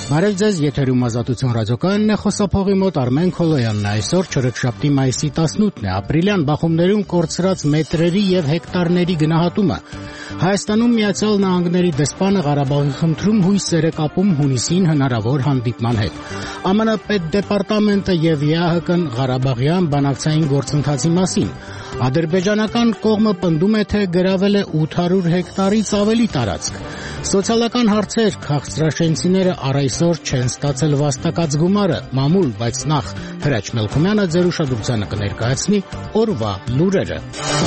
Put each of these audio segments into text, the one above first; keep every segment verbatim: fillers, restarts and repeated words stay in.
Բարև ձեզ, եթերում Ազատություն ռադիոկայանն է, խոսափողի մոտ Արմեն Քոլոյանն է։ Այսօր չորեքշաբթի մայիսի տասնութն է, ապրիլյան բախումներում կորցրած մետրերի եւ հեկտարների գնահատումը։ Հայաստանում Միացյալ Նահանգների դեսպանը Ղարաբաղի խնդրում հույսեր է կապում հունիսին հնարավոր հանդիպման հետ։ ԱՄՆ պետդեպարտամենտը եւ ԵԱՀԿ-ն Ղարաբաղյան բանակցային գործընթացի մասին։ Ադրբեջանական կողմը պնդում է, թե գրավել է ութ հարյուր հեկտարից ավելի տարածք։ Սոցիալական հարցեր, քաղցրաշենցիները առ այսօր չեն ստացել վաստակած գումարը, մամուլ, բայց նախ Հրաչ Մելքումյանը ձեր ուշադրությանը կներկայացնի օրվա լուրերը։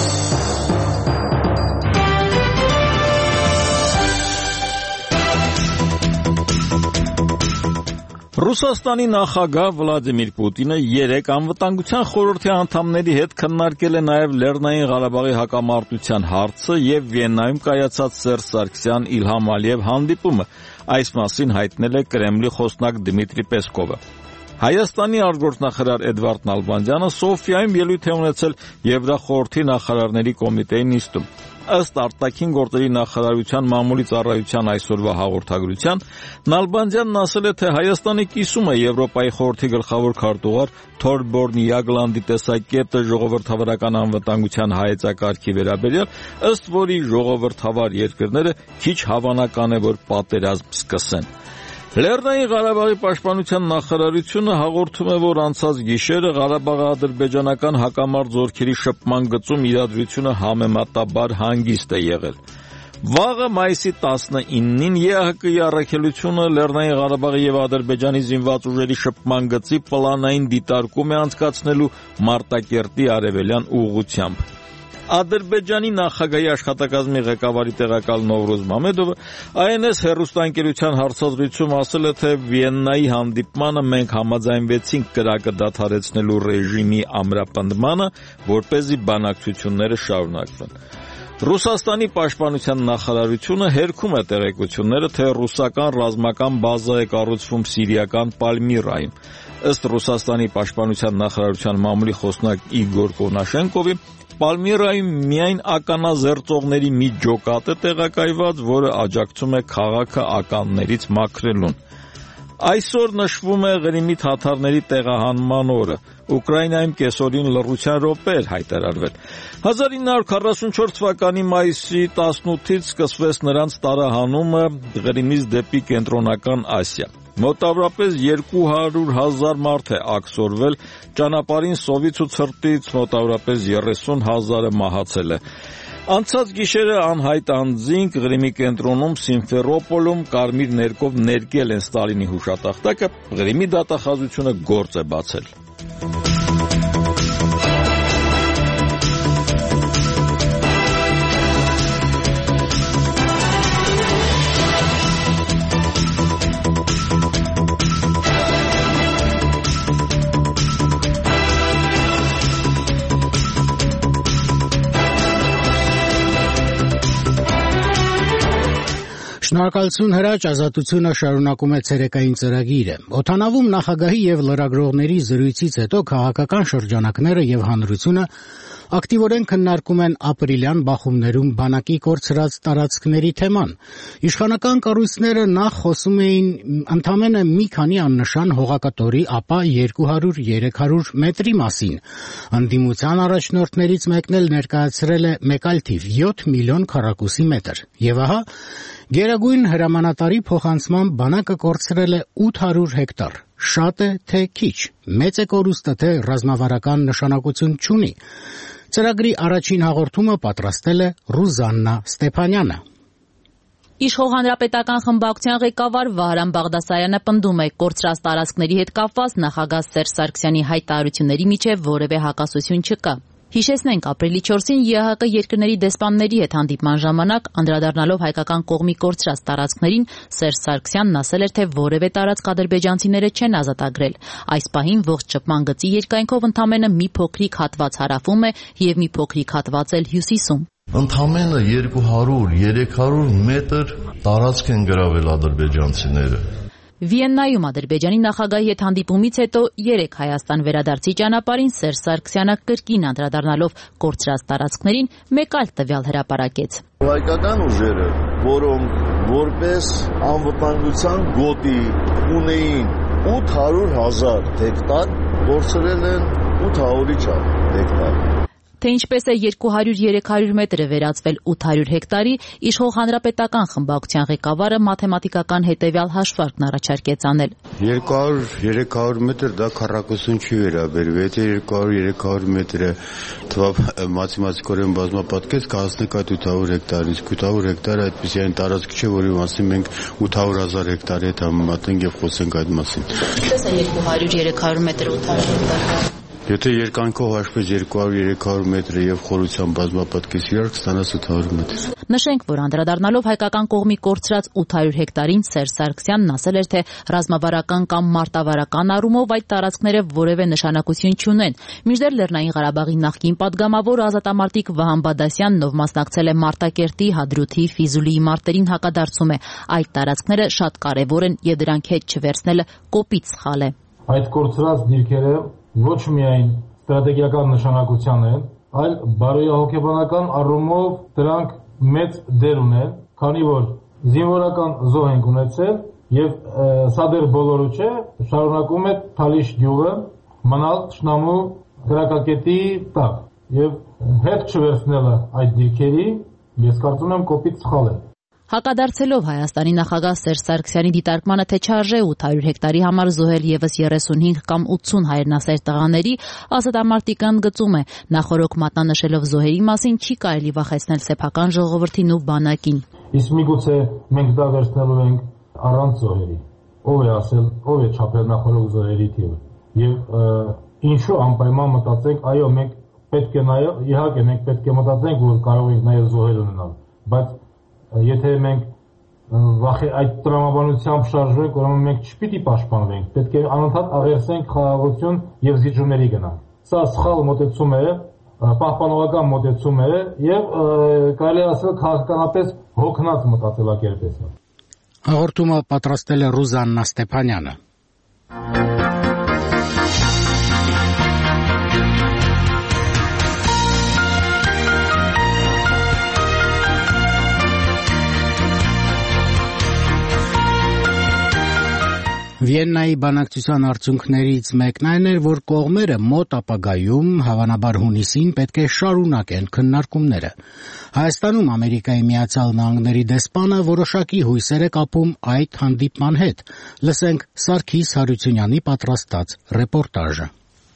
Ռուսաստանի նախագահ Վլադիմիր Պուտինը երեկ անվտանգության խորհրդի անդամների հետ քննարկել է նաև Լեռնային Ղարաբաղի հակամարտության հարցը եւ Վիեննայում կայացած Սերժ Սարգսյան Իլհամ Ալիև հանդիպումը, այս մասին հայտնել է Կրեմլի խոսնակ Դմիտրի Պեսկովը։ Հայաստանի արտգործնախարար Էդվարդ Նալբանդյանը Սոֆիայում ելույթ է ունեցել Եվրախորհրդի նախարարների կոմիտեի նիստում։ Ըստ արտաքին գործերի նախարարության մամուլի ծառայության այսօրվա հաղորդագրության, Նալբանդյանն ասել է, թե Հայաստանի կիսումը Եվրոպայի խորհրդի գլխավոր քարտուղար Թորբորն Յագլանդի տեսակետը ժողովրդավարական անվտանգության հայեցակարգի վերաբերյալ, ըստ որի ժողովրդավար երկրները քիչ հավանական է, որ պատերազմ սկսեն։ Լեռնային Ղարաբաղի պաշտպանության նախարարությունը հաղորդում է, որ անցած գիշերը Ղարաբաղ-ադրբեջանական հակամարտ զորքերի շփման գծում իրադրությունը համեմատաբար հանգիստ է եղել։ Վաղը մայիսի տասնինին ԵԱՀԿ-ի առաքելությունը Լեռնային Ղարաբաղի եւ Ադրբեջանի զինված ուժերի շփման գծի պլանային դիտարկում է անցկացնելու Մարտակերտի արևելյան ուղղությամբ։ Ադրբեջանի նախագահի աշխատակազմի ղեկավարի տեղակալ Նովրուզ Մամեդովը Այ Էն Էս հեռուստաընկերության հարցազրույցում ասել է, թե Վիեննայի հանդիպմանը մենք համաձայնվեցինք կրակը դադարեցնելու ռեժիմի ամրապնդմանը, որպեսզի բանակցությունները շարունակվեն։ Ռուսաստանի պաշտպանության նախարարությունը հերքում է տեղեկությունները, թե ռուսական ռազմական բազա է կառուցվում սիրիական Պալմիրայում։ Ըստ Ռուսաստանի պաշտպանության նախարարության մամուլի խոսնակ Իգոր Կոնաշենկովի, Պալմիրայում միայն ականազերծողների մի ջոկատ է տեղակայված, որը աջակցում է քաղաքը ականներից մաքրելուն։ Այսօր նշվում է Ղրիմի թաթարների տեղահանման օրը։ Ուկրաինայում կեսօրին լռության րոպե էր հայտարարվել։ հազար ինը հարյուր քառասունչորդ թվականի մայիսի տասնութից սկսվեց նրանց տարահանումը Ղրիմից դեպի կենտրոնական Ասիա։ Մոտավորապես երկու հարյուր հազար մարդ է աքսորվել, ճանապարհին սովից ու ցրտից մոտավորապես երեսուն հազարը մահացել է։ Անցած գիշերը անհայտ անձինք Ղրիմի կենտրոնում Սիմֆերոպոլում կարմիր ներկով ներկել են Ստալինի հուշատախտակը, Ղրիմի դատախազությունը գործ է բացել։ Շնորհակալություն Հրաչ, Ազատությունը շարունակում է ցերեկային ծրագիրը։ Օդանավում նախագահի եւ լրագրողների զրույցից հետո քաղաքական շրջանակները եւ հանրությունը ակտիվորեն քննարկում են ապրիլյան բախումներում բանակի կորցրած տարածքների թեման։ Իշխանական կառույցները նախ խոսում էին ընդամենը մի քանի աննշան հողակտորի, ապա երկու հարյուր երեք հարյուր մետրի մասին։ Ընդդիմության առաջնորդներից մեկն էլ ներկայացրել է մեկ այլ թիվ՝ յոթ միլիոն քառակուսի մետր։ Եվ ահա Գերագույն հրամանատարի փոխանցմամբ բանակը կորցրել է ութ հարյուր հեկտար։ Շատ է, թե քիչ, մեծ է կորուստը, թե ռազմավարական նշանակություն չունի։ Ծրագրի առաջին հաղորդումը պատրաստել է Ռուզաննա Ստեփանյանը։ Իշխող հանրապետական խմբակցության ղեկավար Վահրամ Բաղդասարյանը պնդում է, կորցրած տարածքների հետ կապված նախագահ Սերժ Սարգսյանի հայտարարությունների միջև որևէ հակասություն չկա։ Հիշեցնենք, ապրիլի չորսին ԵԱՀԿ երկրների դեսպանների հետ հանդիպման ժամանակ անդրադառնալով հայկական կողմի կորցրած տարածքներին, Սերժ Սարգսյանն ասել էր, թե որևէ տարածք ադրբեջանցիները չեն ազատագրել։ Այս պահին ողջ շփման գծի երկայնքով ընդամենը մի փոքրիկ հատված հարավում է եւ մի փոքրիկ հատված էլ հյուսիսում։ Ընդամենը երկու հարյուր երեք հարյուր մետր տարածք են գրավել ադրբեջանցիները։ Վիեննայում Ադրբեջանի նախագահի հետ հանդիպումից հետո երեք Հայաստան վերադարձի ճանապարհին Սերժ Սարգսյանը կրկին անդրադառնալով կորցրած տարածքներին մեկ այլ տվյալ հրապարակեց։ Հայկական ուժերը, որոնք որպես անվտանգության գոտի ունեին ութ հարյուր հազար հեկտար, կորցրել են ութ հարյուր հեկտար։ Թե ինչպես է երկու հարյուր երեք հարյուր մետրը վերածվել ութ հարյուր հեկտարի, իշխող հանրապետական խմբակցության ղեկավարը մաթեմատիկական հետևյալ հաշվարկն առաջարկեց անել։ երկու հարյուր երեք հարյուր մետր դա քառակուսուն չի վերաբերվի, եթե երկու հարյուր երեք հարյուր մետրը թվավ մաթեմատիկորեն բազմապատկեց, կհասնենք այդ ութ հարյուր հեկտարին, իսկ ութ հարյուր հեկտարը այդպիսի այն տարածք չէ, որի մասին մենք ութ հարյուր հազար հեկտարի հետ համեմատենք եւ խոսենք այդ մասին։ Ինչպես է երկու հարյուր երեք հարյուր մետր ութ հարյուր հեկտար։ Եթե երկայնքով հաշվես երկու հարյուր երեք հարյուր մետրը եւ խորությամբ բազմապատկես իրար, կստանաս ութ հարյուր մետր։ Նշենք, որ անդրադառնալով հայկական կողմի կորցրած ութ հարյուր հեկտարին Սերժ Սարգսյանն ասել էր, թե ռազմավարական կամ մարտավարական առումով այդ տարածքները որևէ նշանակություն չունեն։ Մինչդեռ Լեռնային Ղարաբաղի նախկին падգամավոր ազատամարտիկ Վահան Բադասյանն, ով մասնակցել է Մարտակերտի, Հադրութի, Ֆիզուլիի մարտերին, հակադարձում է. այդ տարածքները շատ կարևոր են եւ դրանք հետ չվերցնելը կոպիտ սխալ է։ Այդ կորցրած դիրքերը ոչ միայն ստրատեգիական նշանակության են, այլ բարոյահոգեբանական առումով դրանք մեծ դեր ունեն, քանի որ զինվորական զոհ ենք ունեցել եւ սա դեռ բոլորը չէ, շարունակում է Թալիշ գյուղը մնալ թշնամու գրակակետի տակ եւ հետ չվերցնելը այդ դիրքերի, ես կարծում եմ կոպիտ սխալ է։ Հակադարձելով Հայաստանի նախագահ Սերժ Սարգսյանի դիտարկմանը, թե չարժե ութ հարյուր հեկտարի համար զոհել եւս երեսունհինգ կամ ութսուն հայրենասեր տղաների, ազատամարտիկան ընդգծում է, նախորոք մատնանշելով զոհերի մասին չի կարելի վախեցնել սեփական ժողովրդին ու բանակին։ Իսկ միգուցե մենք դա վերցնելու ենք առանց զոհերի։ Ով է ասել, ով է չափել նախորոք զոհերի թիվը։ Եվ ինչու անպայման մտածենք, այո, մենք պետք է նաեւ, իհարկե մենք պետք է մտածենք, որ կարող ենք նաեւ զոհեր ունենալ, բայց եթե մենք վախի այդ տրամաբանությամբ շարժվենք, ուրեմն մենք չպիտի պաշտպանվենք, պետք է անընդհատ աղերսենք խաղաղություն եւ զիջումների գնանք։ Սա սխալ մոտեցում է, պահպանողական մոտեցում է եւ կարելի ասել քաղաքականապես հոգնած մտածելակերպ է սա։ Հաղորդումը պատրաստել է Ռուզաննա Ստեփանյանը։ Վիեննայի բանակցության արդյունքներից մեկն այն էր, որ կողմերը մոտ ապագայում, հավանաբար հունիսին, պետք է շարունակեն քննարկումները։ Հայաստանում Ամերիկայի Միացյալ Նահանգների դեսպանը որոշակի հույսեր է կապում այդ հանդիպման հետ։ Լսենք Սարգիս Հարությունյանի պատրաստած ռեպորտաժը։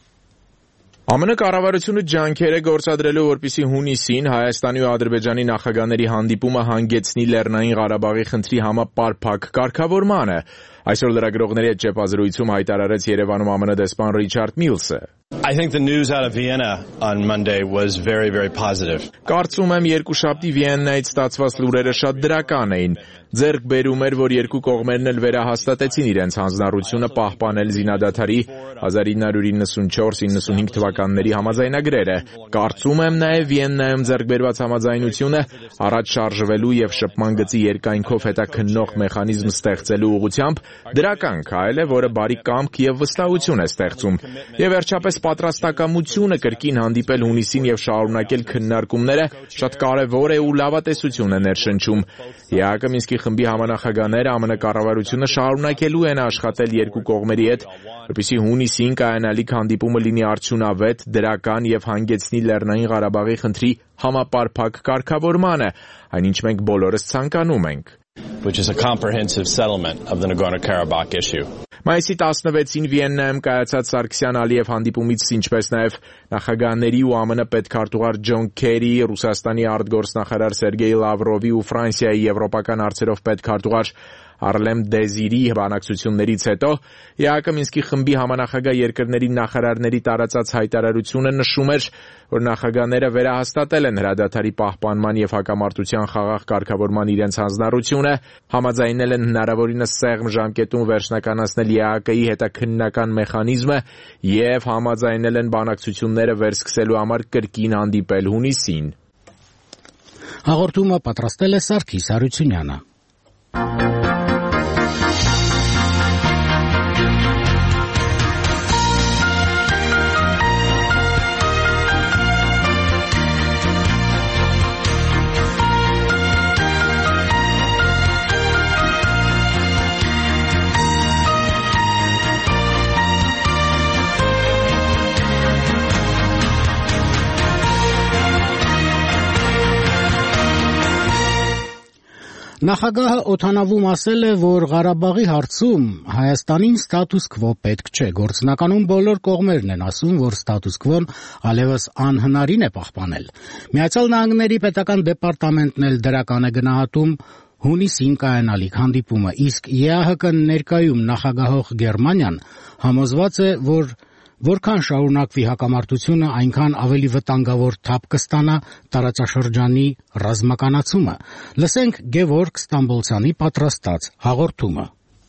ԱՄՆ կառավարությունը ջանքեր է գործադրելու, որպեսզի հունիսին Հայաստանի ու Ադրբեջանի նախագահների հանդիպումը հանգեցնի Լեռնային Ղարաբաղի խնդրի համապարփակ կարգավորմանը։ Այսօր լրագրողների հետ ճեպազրույցում հայտարարեց Երևանում ԱՄՆ դեսպան Ռիչարդ Միլսը։ I think the news out of Vienna on Monday was very, very positive. Կարծում եմ երկուշաբթի Վիեննայից ստացված լուրերը շատ դրական էին։ Ձեռք բերում էր, որ երկու կողմերն էլ վերահաստատեցին իրենց հանձնառությունը պահպանել զինադադարի հազար ինը հարյուր իննսունչորս իննսունհինգ թվականների համաձայնագրերը։ Կարծում եմ նաև Վիեննայում ձեռք բերված համաձայնությունը առաջ շարժվելու եւ շփման գծի երկայնքով հետաքննող մեխանիզմ ստեղծելու ուղղությամբ դրական քայլ է, որը բարի կամք եւ վստահություն է ստեղծում։ Եվ վերջապես պատրաստակամությունը կրկին հանդիպել հունիսին եւ շարունակել քննարկումները շատ կարեւոր է ու լավատեսություն է ներշնչում։ ԵԱՀԿ Մինսկի խմբի համանախագահները ԱՄՆ կառավարությունը շարունակելու են աշխատել երկու կողմերի հետ, որպեսզի հունիսին կայանալիք հանդիպումը լինի արդյունավետ, դրական եւ հանգեցնի Լեռնային Ղարաբաղի խնդրի համապարփակ կարգավորմանը, այնինչ մենք բոլորս ցանկանում ենք, which is a comprehensive settlement of the Nagorno-Karabakh issue. Մայիսի տասնվեցին Վիեննայում կայացած Սարգսյան-Ալիև հանդիպումից, ինչպես նաև նախագահների ու ԱՄՆ պետքարտուղար Ջոն Քերի, Ռուսաստանի արտգործնախարար Սերգեյ Լավրովի ու Ֆրանսիայի եվրոպական հարցերով պետքարտուղար Արլեմ Դեզիրի բանակցություններից հետո ԵԱՀԿ Մինսկի խմբի համանախագահ երկրների նախարարների տարածած հայտարարությունը նշում էր, որ նախագահները վերահաստատել են հրադադարի պահպանման եւ հակամարտության խաղաղ կարգավորման իրենց հանձնառությունը, համաձայնել են հնարավորինս սեղմ ժամկետում վերջնականացնել ԵԱՀԿ-ի հետաքննական մեխանիզմը եւ համաձայնել են բանակցությունները վերսկսելու համար կրկին հանդիպել հունիսին։ Հաղորդումը պատրաստել է Սարգիս Հարությունյանը։ Նախագահը օդանավում ասել է, որ Ղարաբաղի հարցում Հայաստանին ստատուս քվո պետք չէ։ Գործնականում բոլոր կողմերն են ասում, որ ստատուս քվոն այլևս անհնարին է պահպանել։ Միացյալ Նահանգների պետական դեպարտամենտն էլ դրական է գնահատում հունիսին կայանալիք հանդիպումը, իսկ ԵԱՀԿ ներկայում նախագահող Գերմանիան համոզված է, որ որքան շարունակվի հակամարտությունը, այնքան ավելի վտանգավոր թափ կստանա տարածաշրջանի ռազմականացումը։ Լսենք Գևորգ Ստամբոլցյանի պատրաստած հաղորդումը։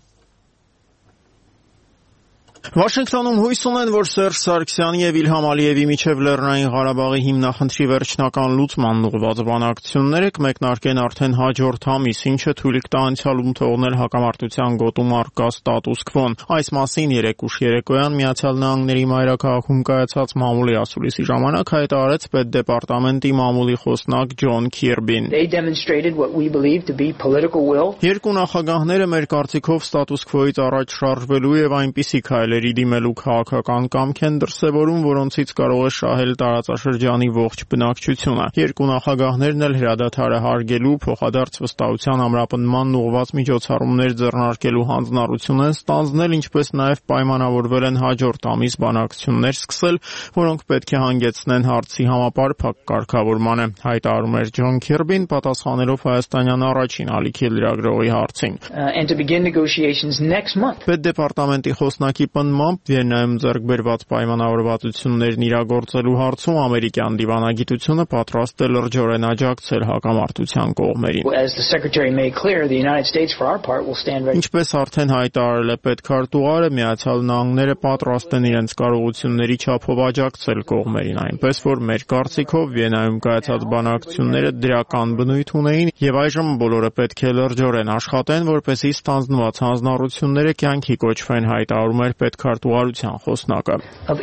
Վաշինգտոնում հույս ունեն, որ Սերժ Սարգսյանի եւ Իլհամ Ալիևի միջև Լեռնային Ղարաբաղի հիմնախնդրի վերջնական լուծմանն ուղղված բանակցությունները կմեկնարկեն արդեն հաջորդ ամիս, ինչը թույլ կտա անցյալում թողնել հակամարտության գոտում առկա ստատուս քվոն։ Այս մասին երեկ ուշ երեկոյան Միացյալ Նահանգների մայրաքաղաքում կայացած մամուլի ասուլիսի ժամանակ հայտարարեց պետդեպարտամենտի մամուլի խոսնակ Ջոն Քիրբին։ Երկու նախագահները մեր կարծիքով ստատուս քվոից առաջ շարժվելու եւ այնպիսի քայլեր դիմելու քաղաքական կամք են դրսևորում, որոնցից կարող է շահել տարածաշրջանի ողջ բնակչությունը։ Երկու նախագահներն էլ հրադադարը հարգելու, փոխադարձ վստահության ամրապնդման ուղղված միջոցառումներ ձեռնարկելու հանձնառություն են ստանձնել, ինչպես նաև պայմանավորվել են հաջորդ ամիս բանակցություններ սկսել, որոնք պետք է հանգեցնեն հարցի համապարփակ կարգավորմանը, հայտարարում էր Ջոն Քիրբին, պատասխանելով հայաստանյան առաջին ալիքի լրագրողի հարցին։ Պետդեպարտամենտի խոսնակի պնդմամբ Վիեննայում ձեռք բերված պայմանավորվածություններն իրագործելու հարցում ամերիկյան դիվանագիտությունը պատրաստ է լրջորեն աջակցել հակամարտության կողմերին։ Ինչպես արդեն հայտարարել է պետքարտուղարը, Միացյալ Նահանգները պատրաստ են իրենց կարողությունների չափով աջակցել կողմերին, այնպես որ մեր կարծիքով Վիեննայում կայացած բանակցությունները դրական բնույթ ունեին եւ այժմ բոլորը պետք է լրջորեն աշխատեն, որպեսզի ստանձնված հանձնառությունները կյանքի կոչվեն, հայտարարում էր պետքարտուղարության խոսնակը։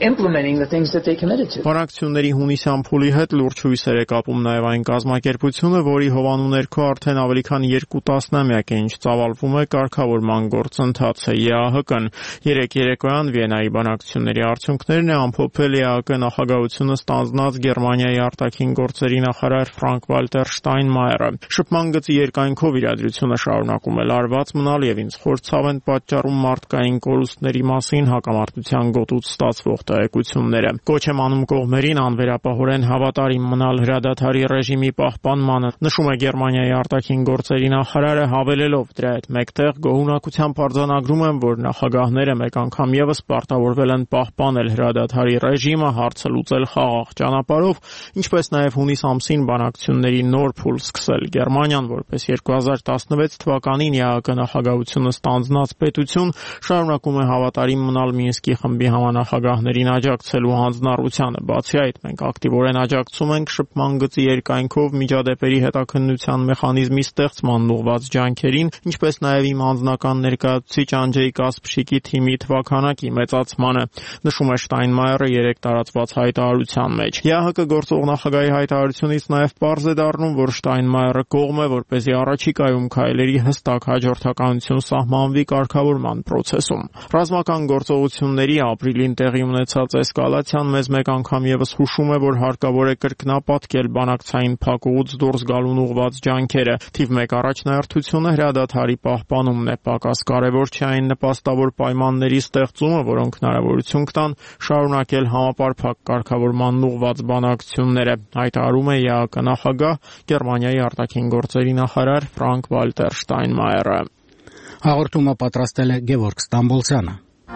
Բանակցությունների հունիսյան փուլի հետ լուրջ հույսեր է կապում նաև այն կազմակերպությունը, որի հովանու ներքո արդեն ավելի քան երկու տասնամյակ է ինչ ծավալվում է կարգավորման գործընթացը ԵԱՀԿ-ն։ Երեք երեկոյան Վիեննայի բանակցությունների արդյունքներն է ամփոփել ԵԱՀԿ նախագահությունը ստանձնած Գերմանիայի արտաքին գործերի նախարար Ֆրանկ-Վալտեր Շտայնմայերը։ Շփման գծի երկայնքով իրադրությունը շարունակում է լարված մնալ եւ ինձ խորցավ են պատճառում մարդկային կորուստների մասին հակամարտության գոտուց ստացվող տեղեկությունները։ Կոչ եմ անում կողմերին անվերապահորեն հավատարիմ մնալ հրադադարի ռեժիմի պահպանմանը, նշում է Գերմանիայի արտաքին գործերի նախարարը, հավելելով դրա հետ մեկտեղ գոհունակությամբ արձանագրում եմ, որ նախագահները մեկ անգամ եւս պարտավորվել են պահպանել հրադադարի ռեժիմը, հարցը լուծել խաղաղ ճանապարհով, ինչպես նաեւ հունիս ամսին բանակցությունների նոր փուլ սկսել։ Գերմանիան, որպես երկու հազար տասնվեց թվականին ԵԱՀԿ նախագահությունը ստանձնած պետություն, շարունակում է հավատարիմ մնալ Մինսկի խմբի համանախագահներին աջակցելու հանձնառությանը։ Բացի այդ, մենք ակտիվորեն աջակցում ենք շփման գծի երկայնքով միջադեպերի հետաքննության մեխանիզմի ստեղծման ուղղված ջանքերին, ինչպես նաև իմ անձնական ներկայացուցիչ Անջեյ Կասպշիկի թիմի թվաքանակի մեծացմանը, նշում է Շտայնմայերը երեք տարածված հայտարարության մեջ։ ԵԱՀԿ գործող նախագահի հայտարարությունից նաև պարզ է դառնում, որ Շտայնմայերը կողմ է, որպեսզի առաջիկայում քայլերի հստակ հաջորդականություն սահմանվի կարգավորման process-ում։ Ռազմական գործողությունների ապրիլին տեղի ունեցած էսկալացիան մեզ մեկ անգամ եւս հուշում է, որ հարկավոր է կրկնապատկել բանակցային փակուղուց դուրս գալուն ուղղված ջանքերը։ Թիվ մեկ առաջնահերթությունը հրադադարի պահպանումն է, պակաս կարևոր չէ այն նպաստավոր պայմանների ստեղծումը, որոնք հնարավորություն կտան շարունակել համապարփակ կարգավորման ուղղված բանակցությունները, հայտարարում է ԵԱՀԿ նախագահ Գերմանիայի արտաքին գործերի նախարար Ֆրանկ-Վալտեր Շտայնմայերը։ Հաղորդումը պատրաստել է Գևորգ Ստամբոլցյանը։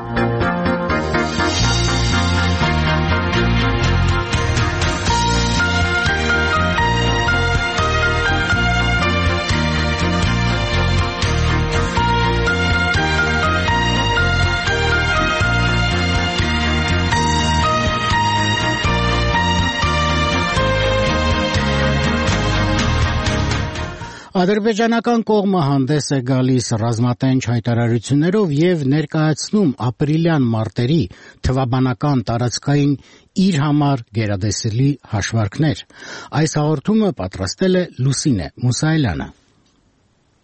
Ադրբեջանական կողմը հանդես է գալիս ռազմատենչ հայտարարություններով եւ ներկայացնում ապրիլյան մարտերի թվաբանական տարածքային իր համար գերադեսելի հաշվարկներ։ Այս հաղորդումը պատրաստել է Լուսինե Մուսայելյանը։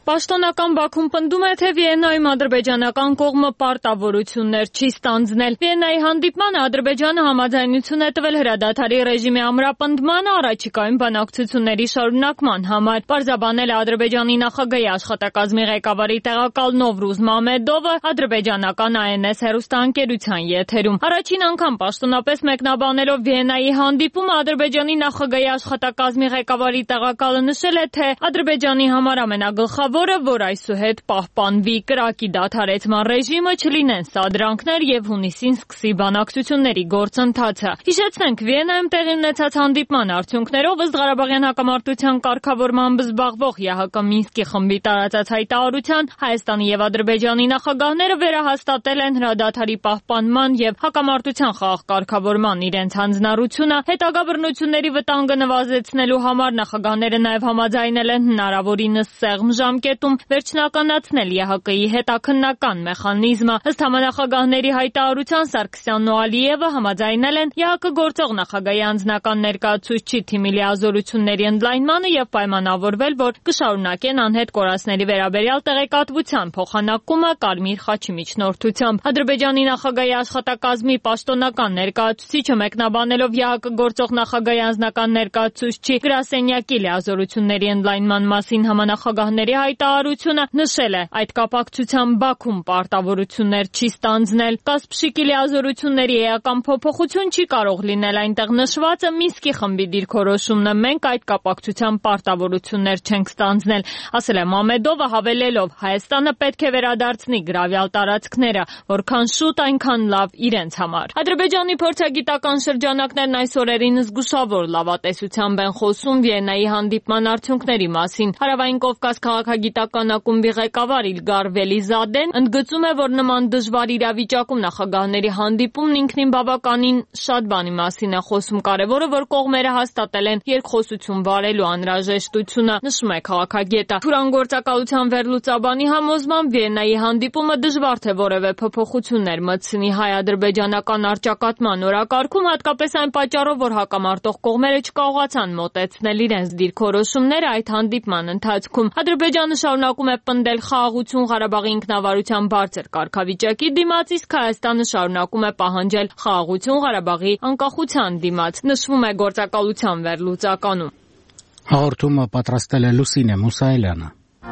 Պաշտոնական Բաքուն պնդում է, թե Վիեննայում ադրբեջանական կողմը պարտավորություններ չի ստանձնել։ Վիեննայի հանդիպմանը Ադրբեջանը համաձայնություն է տվել հրադադարի ռեժիմի ամրապնդմանը առաջիկայում բանակցությունների շարունակման համար։ Պարզաբանել է Ադրբեջանի նախագահի աշխատակազմի ղեկավարի տեղակալ Նովրուզ Մամեդովը ադրբեջանական այ են էս հեռուստաընկերության եթերում։ Առաջին անգամ պաշտոնապես մեկնաբանելով Վիեննայի հանդիպումը Ադրբեջանի նախագահի աշխատակազմի ղեկավարի տեղակալը նշել է, թե Ադրբեջանի համար ամենագլխավոր որ այսուհետ պահպանվի կրակի դադարեցման ռեժիմը, չլինեն սադրանքներ եւ հունիսին սկսի բանակցությունների գործընթացը։ Հիշեցնենք, Վիեննայում տեղի ունեցած հանդիպման արդյունքներով ըստ Ղարաբաղյան հակամարտության կարգավորմամբ զբաղվող ԵՀԿ Մինսկի խմբի տարածած հայտարարության Հայաստանի եւ Ադրբեջանի նախագահները վերահաստատել են հրադադարի պահպանման եւ հակամարտության խաղաղ կարգավորման իրենց հանձնառությունը, հետագա բռնությունների վտանգը նվազեցնելու համար նախագահները նաեւ համաձայնել են հնարավորինս սեղմ ժամկետում վերջնականացնել ԵՀԿ-ի հետաքննական մեխանիզմը։ Ըստ համանախագահների հայտարարության Սարգսյանն ու Ալիևը համաձայնել են ԵՀԿ գործող նախագահի անձնական ներկայացուցչի թիմի լիազորությունների ընդլայնմանը եւ պայմանավորվել, որ կշարունակեն անհետ կորածների վերաբերյալ տեղեկատվության փոխանակումը Կարմիր խաչի միջնորդությամբ։ Ադրբեջանի նախագահի աշխատակազմի պաշտոնական ներկայացուցիչը մեկնաբանելով ԵՀԿ գործող նախագահի անձնական ներկայացուցչի գրասենյակի լիազորությունների ընդլայնման մասին համանախագահների հայտարարությունը նշել է, այդ կապակցությամբ Բաքուն պարտավորություններ չի ստանձնել։ Կասպշիկի լիազորությունների էական փոփոխություն չի կարող լինել այնտեղ նշվածը Մինսկի խմբի դիրքորոշումն է, մենք այդ կապակցությամբ պարտավորություններ չենք ստանձնել, ասել է Մամեդովը, հավելելով Հայաստանը պետք է վերադարձնի գրավյալ տարածքները, որքան շուտ այնքան լավ իրենց համար։ Ադրբեջանի փորձագիտական շրջանակներն այս օրերին զգուշավոր լավատեսությամբ են խոսում Վիեննայի հանդիպման արդյունքների մասին։ Հարավային Կովկաս քաղաքագիտական ակումբի ղեկավար Իլգար Վելիզադեն ընդգծում է, որ նման դժվար իրավիճակում նախագահների հանդիպումն ինքնին բավականին շատ բանի մասին է խոսում, կարևորը, որ կողմերը հաստատել են երկխոսություն վարելու անհրաժեշտությունը, նշում է քաղաքագետը։ Թուրանգործակալության վերլուծաբանի համոզմամբ Վիեննայի հանդիպումը դժվար թե որևէ փոփոխություններ մտցնի հայ-ադրբեջանական առճակատման օրակարգում, հատկապես այն պատճառով, որ հակամարտող կողմերը չկարողացան մոտեցնել իրենց դիրքորոշումները այդ հանդիպման ընթացքում։ Ադրբեջանը շարունակում է պնդել խաղաղություն Ղարաբաղի ինքնավարության բարձր կարգավիճակի դիմաց, իսկ Հայաստանը շարունակում է պահանջել խաղաղություն Ղարաբաղի անկախության դիմաց, նշվում է գործակալության վերլուծականում։ Հաղորդումը պատրաստել է Լուսինե Մուսայելյանը։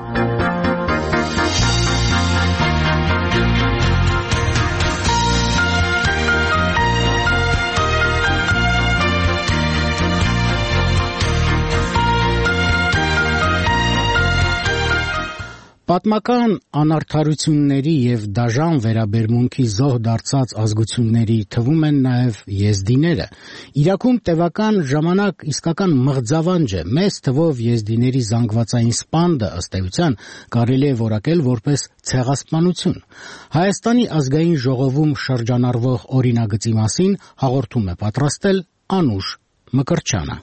Պատմական անարդարությունների եւ դաժան վերաբերմունքի զոհ դարձած ազգությունների թվում են նաեւ եզդիները։ Իրաքում տևական ժամանակ իսկական մղձավանջ է։ Մեծ թվով եզդիների զանգվածային սպանդը ըստ էության կարելի է որակել որպես ցեղասպանություն։ Հայաստանի ազգային ժողովում շրջանառվող օրինագծի մասին հաղորդում է պատրաստել Անուշ Մկրտչյանը։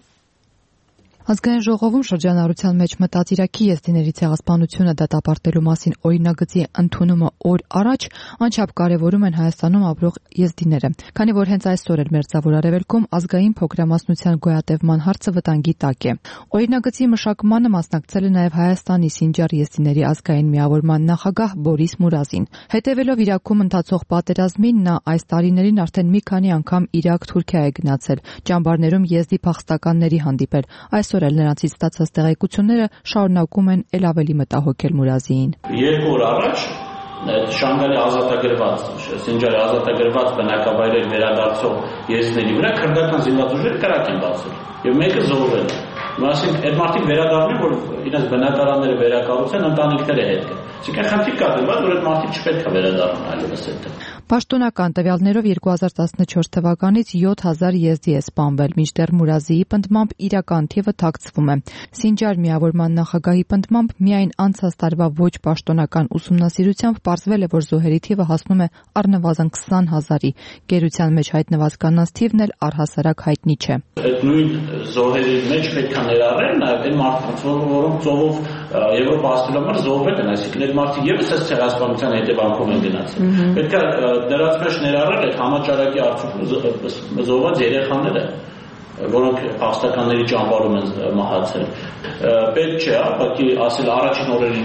Ազգային ժողովում շրջանառության մեջ մտած Իրաքի եզդիների ցեղասպանությունը դատապարտելու մասին օրինագծի ընդունումը օր առաջ անչափ կարևորում են Հայաստանում ապրող եզդիները, քանի որ հենց այսօր էլ Մերձավոր Արևելքում ազգային փոքրամասնության գոյատևման հարցը վտանգի տակ է։ Օրինագծի մշակմանը մասնակցել է նաև Հայաստանի Սինջար եզդիների ազգային միավորման նախագահ Բորիս Մուրազին։ Հետևելով Իրաքում ընթացող պատերազմին, նա այս տարիներին արդեն մի քանի անգամ Իրաք-Թուրքիա է գնացել, ճամբարներում եզդի փախստականների հանդիպել։ Այսօր էլ նրանցից ստացած տեղեկությունները շարունակում են ել ավելի մտահոգել Մուրազիին։ Երկու օր առաջ Շանգալի ազատագրված, Սինջարի ազատագրված բնակավայրեր վերադարձող եզդիների վրա քրդական զինված ուժերը կրակ են բացել եւ մեկը զոհվել է։ Այսինքն այդ մարդիկ վերադառնում, որ իրենց բնակարանները վերակառուցեն, ընտանիքները հետ կան։ Այսինքն խնդիր կա դրված, որ այդ մարդիկ չպետք է վերադառնան այլևս այդտեղ։ Պաշտոնական տվյալներով երկու հազար տասնչորս թվականից յոթ հազար եզդի է սպանվել, մինչդեռ Մուրազիի պնդմամբ իրական թիվը թաքցվում է։ Սինջար միավորման նախագահի պնդմամբ միայն անցած տարվա ոչ պաշտոնական ուսումնասիրությամբ պարզվել է, որ զոհերի թիվը հասնում է առնվազն քսան հազարի։ Գերության մեջ հայտնված կանանց թիվն էլ առհասարակ հայտնի չէ։ Այդ նույն զոհերի մեջ պետք է ներառել նաև այն մարդկանց, որոնք ծովով Եվրոպա հասնելու համար զոհվել են, այսինքն այդ մարդիկ ևս այս ցեղասպանության հետևանքով են գնացել։ Պետք է դրանց մեջ ներառել այդ համաճարակի արդյունքում զոհված երեխաները, որոնք փախստականների ճամբարում են մահացել։ Պետք չէ, ուղղակի ասել առաջին օրերին,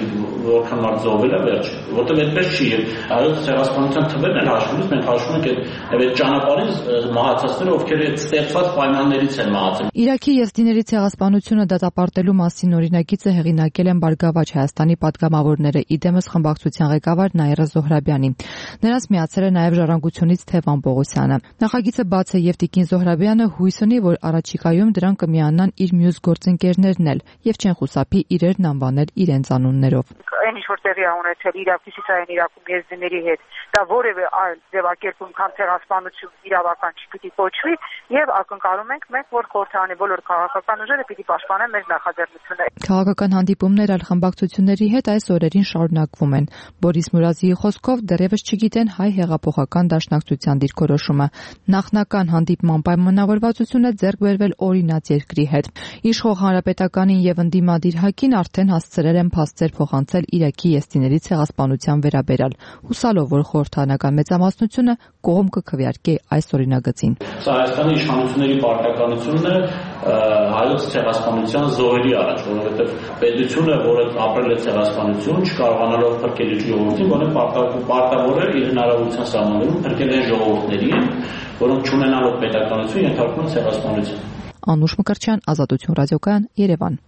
որքան մարդ զոհվել է վերջ, որտեղ այդպես չի եւ այո ցեղասպանության թվերն էլ հաշվելուց մենք հաշվում ենք այդ այդ ճանապարհին մահացածները, ովքեր այդ ստեղծված պայմաններից են մահացել։ Իրաքի եզդիների ցեղասպանությունը դատապարտելու մասին օրինագիծը հեղինակել են Բարգավաճ Հայաստանի պատգամավորները, իդեմս խմբակցության ղեկավար Նաիրա Զոհրաբյանի։ Նրանց միացել է նաև Ժառանգությունից Թևան Պողոսյանը։ Նախագիծը բաց է եւ Տիկին Զոհրաբյանը հույս ունի, որ առաջիկայում դրան կմիանան իր մյուս գործընկերներն էլ եւ չեն խուսափի իրերն անվանել իրենց անուններով։ Այն ինչ որ տեղի է ունեցել Իրաքի Սիսիային Իրաքում եզդիների հետ, դա որևէ այլ ձևակերպում կամ ցեղասպանություն իրավական չպիտի կոչվի եւ ակնկալում ենք մենք, որ խորհրդանի բոլոր քաղաքական ուժերը պիտի պաշտպանեն մեր նախաձեռնությունը։ Քաղաքական հանդիպումներ այլ խմբակցությունների հետ այս օրերին շարունակվում են։ Բորիս Մուրազիի խոսքով դեռևս չգիտեն Հայ հեղափոխական դաշնակցության դիրքորոշումը։ Նախնական հանդիպման պայմանավորվածությունը ձեռք բերվել օրինաց երկրի հետ։ Իշխող հանրապետականին եւ ընդդիմադիր ՀԱԿ-ին արդեն հասցրել են փաստեր փոխանցել Իրաքի եզդիների ցեղասպանության վերաբերյալ, հուսալով, որ խորհրդանական մեծամասնությունը կողմ կքվեարկի այս օրինագծին։ Սա Հայաստանի իշխանությունների պարտականությունն է հայոց ցեղասպանության զոհերի առաջ, որովհետև պետությունը, որը ապրել է ցեղասպանություն, չկարողանալով փրկել իր ժողովրդին, որը պարտավոր է իր հնարավորության սահմաններում փրկել այն ժողովուրդներին, որոնք չունենալով պետականություն ենթարկվում են ցեղասպանության։ Անուշ Մկրտչյան, Ազատություն ռադիոկայան, Երևան։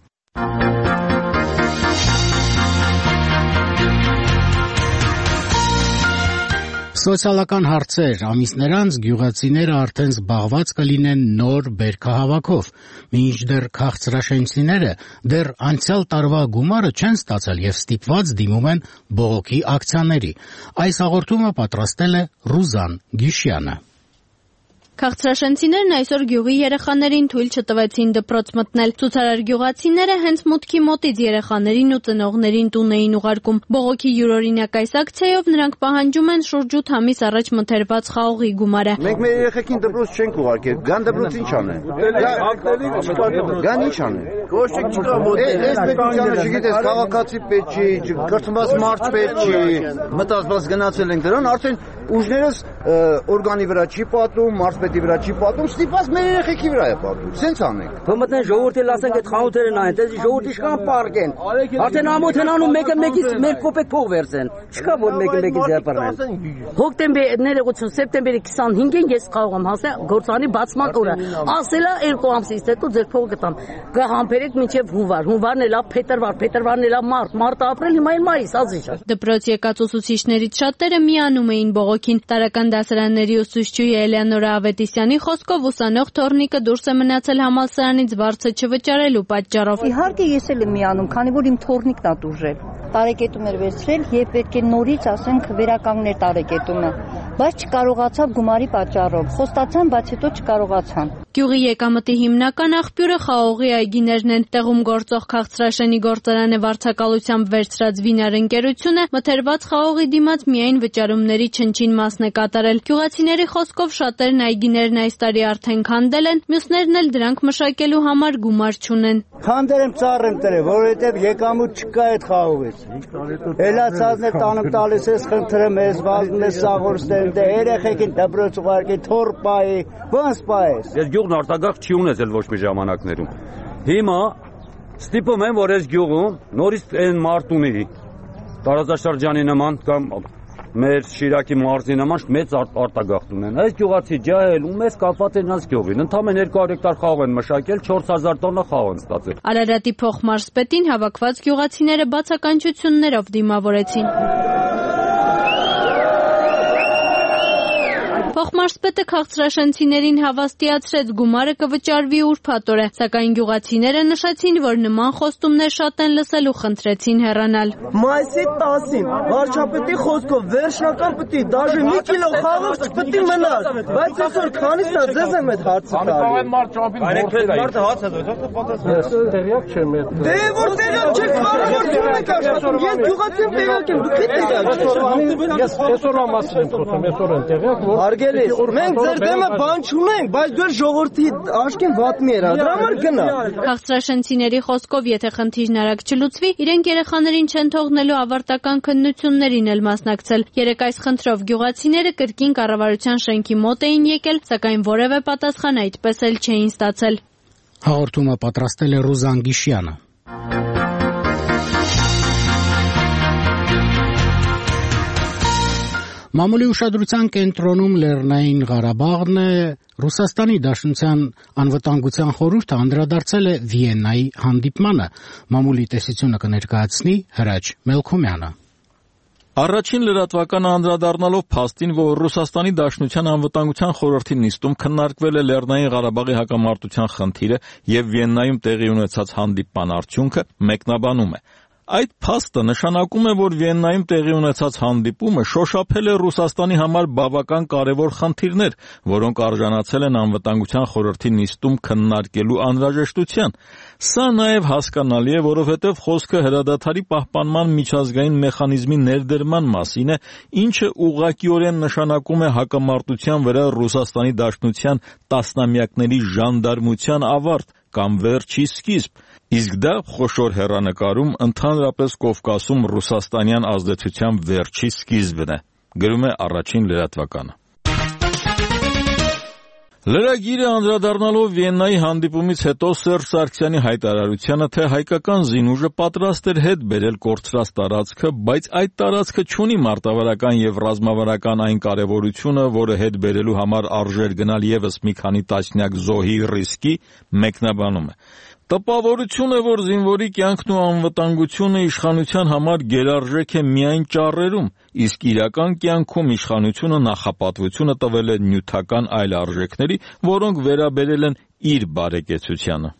Սոցիալական հարցեր ամիսներ անց գյուղացիները արդեն զբաղված կլինեն նոր բերքահավաքով, մինչդեռ քաղցրաշենցիները դեռ անցյալ տարվա գումարը չեն ստացել եւ ստիպված դիմում են բողոքի ակցիաների։ Այս հաղորդումը պատրաստել է Ռուզան Գիշյանը։ Քաղցրաշենցիներն այսօր գյուղի երեխաներին թույլ չտվեցին դպրոց մտնել։ Ցուցարար գյուղացիները հենց մուտքի մոտից երեխաներին ու ծնողներին տուն էին ուղարկում։ Բողոքի յուրօրինակ այս ակցիայով նրանք պահանջում են շուրջ ութ ամիս առաջ մթերված խաղողի գումարը։ Մենք մեր երեխեքին դպրոց չենք ուղարկել, գան դպրոց ինչ անեն։ Գան ինչ անեն։ Ոչ չկա մոդել։ Այս պետությանը չգիտես, քաղաքացի պետք չի, կրթված մարդ պետք չի։ Մտածված գնացել ենք դրան, արդեն ուժներս օրգանի վրա չի պատում, մարզպետի վրա չի պատում, ստիպված մեր երեխեքի վրա է պատում։ Սենց անենք։ Թող մտնեն ժողովրդին ասենք այդ խանութերը նայեն, դες ժողովրդի շքան պարկեն։ Արդեն ամոթ են անում մեկը մեկից մեր կոպեկ փող վերցեն։ Չկա որ մեկը մեկից ձեռբռնեն։ Հոկտեմբերի ներողություն, սեպտեմբերի քսանհինգին ես կարող եմ հասնել գործանի բացման օրը։ Ասելա երկու ամսից հետո ձեր փողը կտամ։ Կհամբերեք մինչև հունվար։ Հունվարն էլ է փետրվար, փետրվարն էլ է մարտ, մարտը ապրիլ, հիմա էլ մայիս, ազիժ։ Դպրոց եկած ուսուցիչներից շատերը միանում էին բողոքին։ Տարական դասարանների ուսուցչուհի Էլեոնորա Ավետիսյանի խոսքով ուսանող Թորնիկը դուրս է մնացել համալսարանից վարձը չվճարելու պատճառով։ Իհարկե ես էլ եմ միանում, քանի որ իմ թորնիկն է դուժել։ Տարեկետում էր վերցրել եւ պետք է նորից ասենք վերականգներ տարեկետումը, բայց չկարողացավ գումարի պատճառով։ Խոստացան, բայց հետո չկարողացան։ Գյուղի եկամտի հիմնական աղբյուրը խաղողի այգիներն են։ Տեղում գործող Քաղցրաշենի գործարանը վարձակալությամբ վերցրած Վինար ընկերությունը մթերված խաղողի դիմաց միայն վճարումների չնչին մասն է կատարել։ Գյուղացիների խոսքով շատերն այգիներն այս տարի արդեն քանդել են, մյուսներն էլ դրանք մշակելու համար գումար չունեն։ Քանդել եմ, ծառ եմ տրել, որովհետև եկամուտ չկա այդ խաղողից։ Էլացածն է տանում տալիս ես, խնդրեմ ես, վազում ես սաղորստեն, դե երեխեքին դպրոց ուղարկի, թոր պայի, ոնց պայես։ Ես գյուղն արտագաղթ չի ունեցել ոչ մի ժամանակներում։ Հիմա ստիպում եմ, որ այս գյուղում նորից այն մարտունի տարածաշրջանի նման կամ մեր Շիրակի մարզի նման մեծ արտագաղթ ունեն։ Այս գյուղացի ջահել ու մեզ կապված են այս գյուղին։ Ընդամենը երկու հեկտար խաղ են մշակել, չորս հազար տոննա խաղ են ստացել։ Արարատի փոխմարզպետին հավաքված գյուղացիները բացականչություններով դիմավորեցին։ Փոխմարզպետը քաղցրաշենցիներին հավաստիացրեց գումարը կվճարվի ուրբաթ օրը, սակայն գյուղացիները նշեցին, որ նման խոստումներ շատ են լսել ու խնդրեցին հեռանալ։ Մայիսի տասին վարչապետի խոսքով վերջնական պիտի դաժե մի կիլո խաղող չպիտի մնար, բայց այսօր քանից է ձեզ եմ այդ հարցը տալի։ Մարդը հաց է դուք տեղյակ չեմ այդ։ Դե որ տեղյակ չեք, կառավարությունն եք աշխատում, ես գյուղացի եմ տեղյակ եմ, դուք եք տեղյակ։ Ես այսօրվա մասին եմ խոսում, այսօր եմ տեղյակ, որ Մենք ձեր դեմը բան չունենք, բայց դու ժողովրդի աշկին վատ մի երա, դրա համար գնա։ Քաղցրաշենցիների խոսքով, եթե խնդիրն արագ չլուծվի, իրենք երեխաներին չեն թողնելու ավարտական քննություններին էլ մասնակցել։ Երեկ այս խնդրով գյուղացիները կրկին կառավարության շենքի մոտ էին եկել, սակայն որևէ պատասխան այդպես էլ չէին ստացել։ Հաղորդումը պատրաստել է Ռուզան Գիշյանը։ Մամուլի ուշադրության կենտրոնում Լեռնային Ղարաբաղն է։ Ռուսաստանի Դաշնության անվտանգության խորհուրդը անդրադարձել է Վիեննայի հանդիպմանը։ Մամուլի տեսությունը կներկայացնի Հրաչ Մելքումյանը։ Առաջին լրատվականը անդրադառնալով փաստին, որ Ռուսաստանի Դաշնության անվտանգության խորհրդի նիստում քննարկվել է Լեռնային Ղարաբաղի հակամարտության խնդիրը եւ Վիեննայում տեղի ունեցած հանդիպման արդյունքը, մեկնաբանում է. Այդ փաստը նշանակում է, որ Վիեննայում տեղի ունեցած հանդիպումը շոշափել է Ռուսաստանի համար բավական կարևոր խնդիրներ, որոնք արժանացել են անվտանգության խորհրդի նիստում քննարկելու անհրաժեշտության։ Սա նաև հասկանալի է, որովհետև խոսքը հրադադարի պահպանման միջազգային մեխանիզմի ներդրման մասին է, ինչը ուղղակիորեն նշանակում է հակամարտության վրա Ռուսաստանի Դաշնության տասնամյակների ժանդարմության ավարտ կամ վերջի սկիզբ, իսկ դա խոշոր հեռանկարում ընդհանրապես Կովկասում ռուսաստանյան ազդեցության վերջի սկիզբն է, գրում է առաջին լրատվականը։ Լրագիրը անդրադառնալով Վիեննայի հանդիպումից հետո Սերժ Սարգսյանի հայտարարությանը, թե հայկական զինուժը պատրաստ էր հետ բերել կորցրած տարածքը, բայց այդ տարածքը չունի մարտավարական եւ ռազմավարական այն կարեւորությունը, որը հետ բերելու համար արժեր գնալ եւս մի քանի տասնյակ զոհի ռիսկի, մեկնաբանում է. Տպավորություն է, որ զինվորի կյանքն ու անվտանգությունը իշխանության համար գերարժեք է միայն ճառերում, իսկ իրական կյանքում իշխանությունը նախապատվությունը տվել է նյութական այլ արժեքների, որոնք վերաբերել են իր բարեկեցությանը։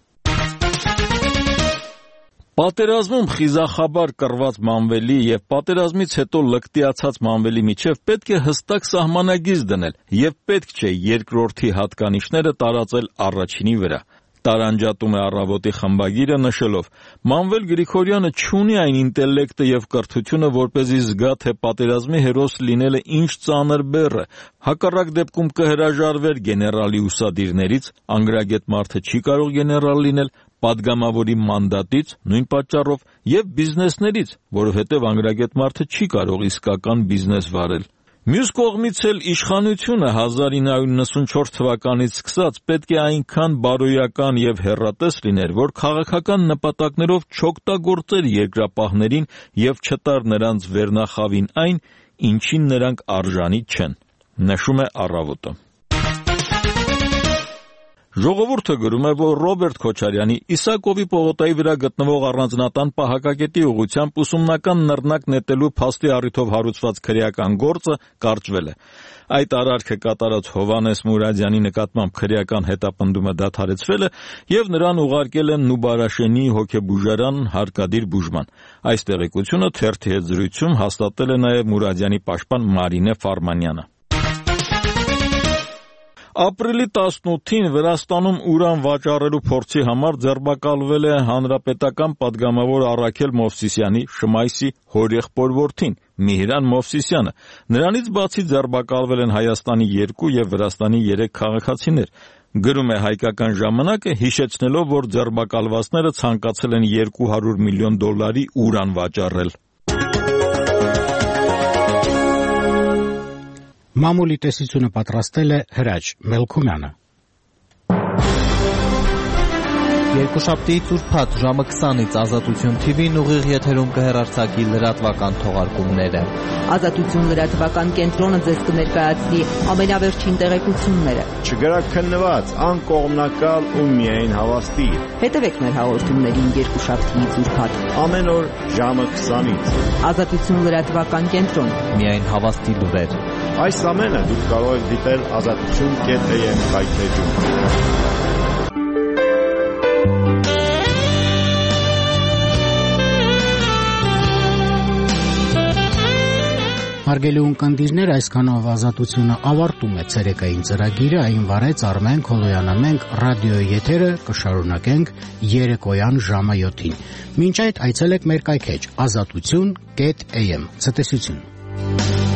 Պատերազմում խիզախաբար կռված մանվելի եւ պատերազմից հետո լկտիացած մանվելի միջև պետք է հստակ սահմանագիծ դնել եւ պետք չէ երկրորդի հատկանիշները տարածել առաջինի վրա։ Տարանջատում է Առավոտի խմբագիրը նշելով. Մանվել Գրիգորյանը չունի այն ինտելեկտը եւ կրթությունը, որպեսզի զգա, թե պատերազմի հերոս լինելը ինչ ծանր բեռ է։ Հակառակ դեպքում կհրաժարվեր գեներալի ուսադիրներից, անգրագետ մարդը չի կարող գեներալ լինել, պատգամավորի մանդատից, նույն պատճառով, եւ բիզնեսներից, որովհետեւ անգրագետ մարդը չի կարող իսկական բիզնես վարել։ Մյուս կողմից էլ իշխանությունը հազար ինը հարյուր նվաթ թվականից սկսած պետք է այնքան բարոյական եւ հեռատես լիներ, որ քաղաքական նպատակներով չօգտագործեր երկրապահներին եւ չտար նրանց վերնախավին այն, ինչին նրանք արժանի չեն, նշում է Առավոտը։ Ժողովուրդը գրում է, որ Ռոբերտ Քոչարյանի Իսակովի պողոտայի վրա գտնվող առանձնատան պահակակետի ուղղությամբ ուսումնական նռնակ նետելու փաստի առիթով հարուցված քրեական գործը կարճվել է։ Այդ արարքը կատարած Հովհաննես Մուրադյանի նկատմամբ քրեական հետապնդումը դադարեցվել է եւ նրան ուղարկել են Նուբարաշենի հոգեբուժարան հարկադիր բուժման։ Այս տեղեկությունը թերթի հետ զրույցում հաստատել է նաեւ Մուրադյանի պաշտպան Մարինե Ֆարմանյանը։ Ապրիլի տասնութին Վրաստանում ուրան վաճառելու փորձի համար ձերբակալվել է հանրապետական պատգամավոր Առաքել Մովսիսյանի Շմայսի հորեղբոր որդին Միհրան Մովսիսյանը։ Նրանից բացի ձերբակալվել են Հայաստանի երկու եւ Վրաստանի երեք քաղաքացիներ։ Գրում է Հայկական ժամանակը, հիշեցնելով, որ ձերբակալվածները ցանկացել են երկու հարյուր միլիոն դոլարի ուրան վաճառել։ Մամուլի տեսությունը պատրաստել է Հրաչ Մելքումյանը։ Երկուշաբթի ծուրփաթ ժամը քսանից Ազատություն թիվին ուղիղ եթերում կհեռարձակի լրատվական թողարկումները։ Ազատություն լրատվական կենտրոնը ձեզ կներկայացնի ամենավերջին տեղեկությունները։ Չգրաքննված, անկողմնակալ ու միայն հավաստի։ Հետևեք մեր հաղորդումներին երկուշաբթի ծուրփաթ ամեն օր ժամը քսանից։ Ազատություն լրատվական կենտրոն, միայն հավաստի լուրեր։ Այս ամենը դուք կարող եք դիտել ազատություն կետ է եմ հայթեջում։ Հարգելի ունկնդիրներ, այսքանով Ազատությունը ավարտում է ցերեկային ծրագիրը, այն վարեց Արմեն Քոլոյանը, մենք ռադիոյի եթերը կշարունակենք երեկոյան ժամը յոթին։ Մինչ այդ այցելեք մեր կայքեջ ազատություն կետ էյ էմ։ Ցտեսություն։